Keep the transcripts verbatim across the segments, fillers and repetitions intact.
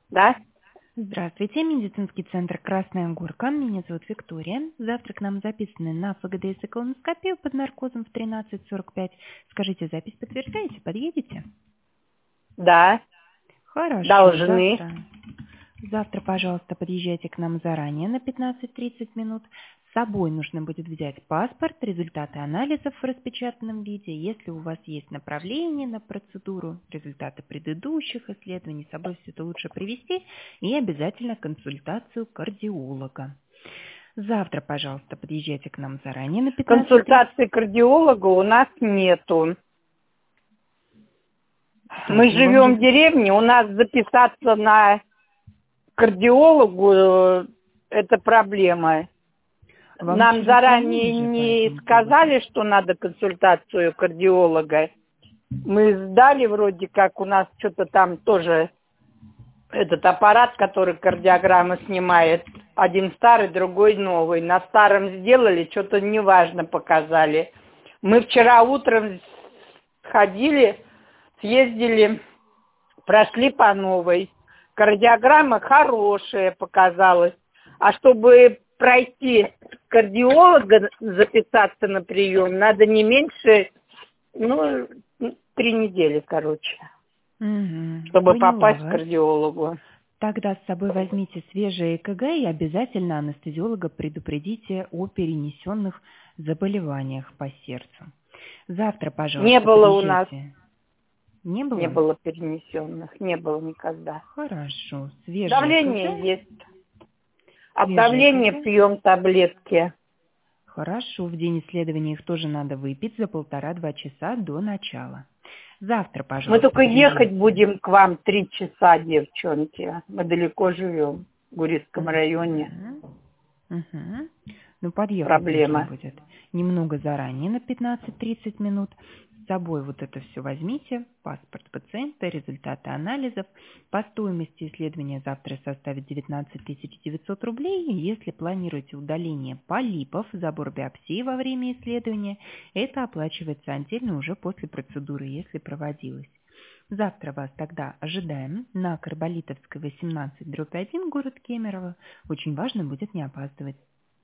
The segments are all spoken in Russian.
Да? Здравствуйте, медицинский центр «Красная Горка». Меня зовут Виктория. Завтра к нам записаны на ФГДС и колоноскопию под наркозом в тринадцать сорок пять. Скажите, запись подтверждаете? Подъедете? Да. Хорошо. Должны. Завтра. Завтра, пожалуйста, подъезжайте к нам заранее на пятнадцать-тридцать минут. С собой нужно будет взять паспорт, результаты анализов в распечатанном виде. Если у вас есть направление на процедуру, результаты предыдущих исследований, с собой все это лучше привезти. И обязательно консультацию кардиолога. Завтра, пожалуйста, подъезжайте к нам заранее на пятнадцать тридцать. Консультации кардиолога у нас нету. Так, Мы ну вам живем же... в деревне, у нас записаться на кардиологу э, это проблема. Вам Нам вчера заранее звонили же по не этому поводу. сказали, что надо консультацию кардиолога. Мы сдали вроде как, у нас что-то там тоже этот аппарат, который кардиограммы снимает. Один старый, другой новый. На старом сделали, что-то неважно показали. Мы вчера утром ходили, съездили, прошли по новой. Кардиограмма хорошая показалась. А чтобы пройти кардиолога, записаться на прием, надо не меньше, ну, три недели, короче, Угу, чтобы поняла попасть к вас. кардиологу. Тогда с собой возьмите свежее ЭКГ и обязательно анестезиолога предупредите о перенесенных заболеваниях по сердцу. Завтра, Не пожалуйста, было у нас, подъезжайте. Не не было? было перенесенных, не было никогда. Хорошо. Свежее Давление ЭКГ. есть. От Свежее давления ЭКГ. пьем таблетки. Хорошо. В день исследования их тоже надо выпить за полтора-два часа до начала. Завтра, Мы пожалуйста, только ехать подъезжайте. будем к вам три часа, девчонки. Мы далеко живем, в Гурьевском районе. Угу. Угу. Ну, подъехать нужно Проблема. будет немного заранее, на пятнадцать-тридцать минут. С собой вот это все возьмите, паспорт пациента, результаты анализов. По стоимости исследования завтра составит девятнадцать тысяч девятьсот рублей. Если планируете удаление полипов, забор биопсии во время исследования, это оплачивается отдельно уже после процедуры, если проводилась. Завтра вас тогда ожидаем на Карболитовской восемнадцать дробь один, город Кемерово. Очень важно будет не опаздывать.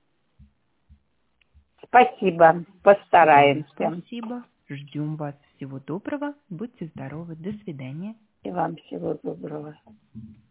Спасибо, Вам постараемся. спасибо. Ждем вас. Всего доброго. Будьте здоровы. До свидания. И вам всего доброго.